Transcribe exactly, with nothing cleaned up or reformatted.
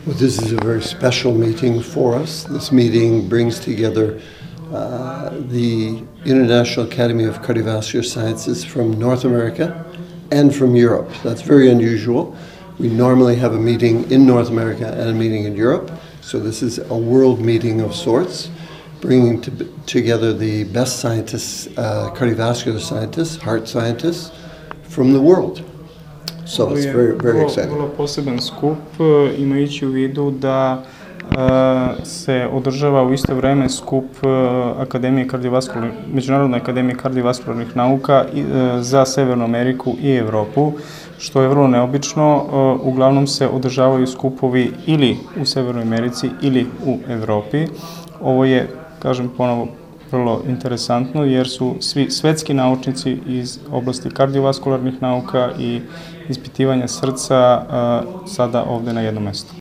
Well, this is a very special meeting for us. This meeting brings together uh, the International Academy of Cardiovascular Sciences from North America and from Europe. That's very unusual. We normally have a meeting in North America and a meeting in Europe, so this is a world meeting of sorts, bringing to, together the best scientists, uh, cardiovascular scientists, heart scientists from the world. So it's very, very exciting. Vrlo poseban skup, imajući u vidu da se održava u isto vreme skup Akademije kardiovaskularnih, Međunarodne akademije kardiovaskularnih nauka za Severnu Ameriku i Evropu, što je vrlo neobično. Uglavnom se održavaju skupovi ili u Severnoj Americi ili u Evropi. Ovo je, kažem ponovo, vrlo interesantno jer su svi svetski naučnici iz oblasti kardiovaskularnih nauka i ispitivanja srca sada ovde na jednom mestu.